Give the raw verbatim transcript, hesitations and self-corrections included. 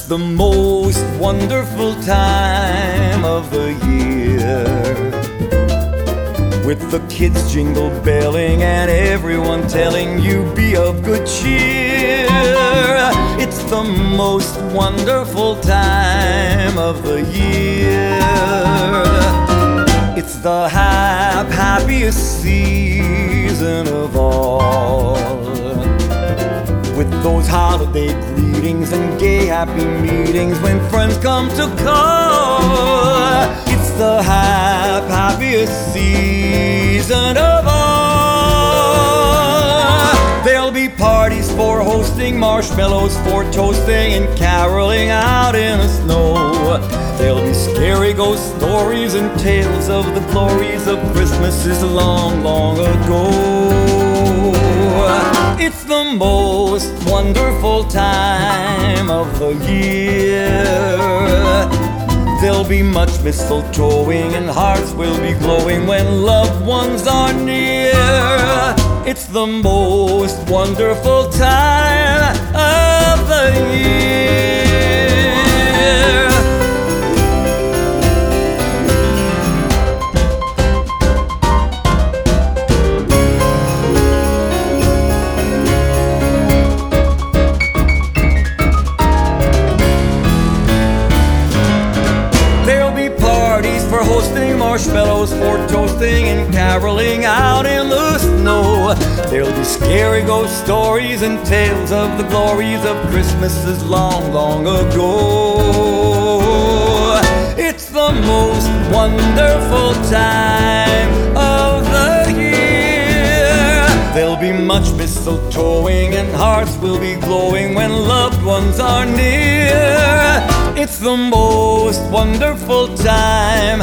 the most wonderful time of the year, with the kids jingle belling and everyone telling you be of good cheer. It's the most wonderful time of the year. It's the hap happiest season of all, with those holiday greetings and gay happy meetings when friends come to call. It's the hap happiest season of all. There'll be parties for hosting, marshmallows for toasting, and caroling out in the snow. There'll be scary ghost stories and tales of the glories of Christmases long, long ago. It's the most wonderful time of the year. There'll be much mistletoeing and hearts will be glowing when loved ones are near. It's the most wonderful time of the year. Marshmallows for toasting and caroling out in the snow. There'll be scary ghost stories and tales of the glories of Christmases long, long ago. It's the most wonderful time of the year. There'll be much mistletoeing and hearts will be glowing when loved ones are near. It's the most wonderful time